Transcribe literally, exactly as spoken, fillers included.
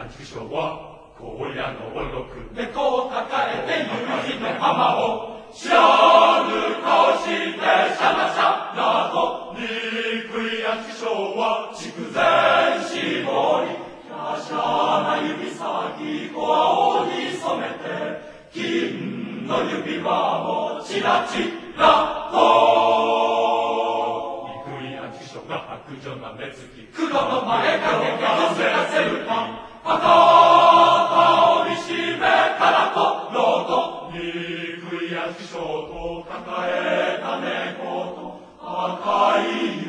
畜生は荒野のおろく猫を抱えて夕日の浜を知らぬ顔してシャラシャラと憎いや畜生は筑前絞り華奢な指先小青に染めて金の指輪もチラチラと憎いや畜生が白状な目つき黒の前かけが焦らせるか肩を見しめからころと憎いや畜生と抱えた猫と赤い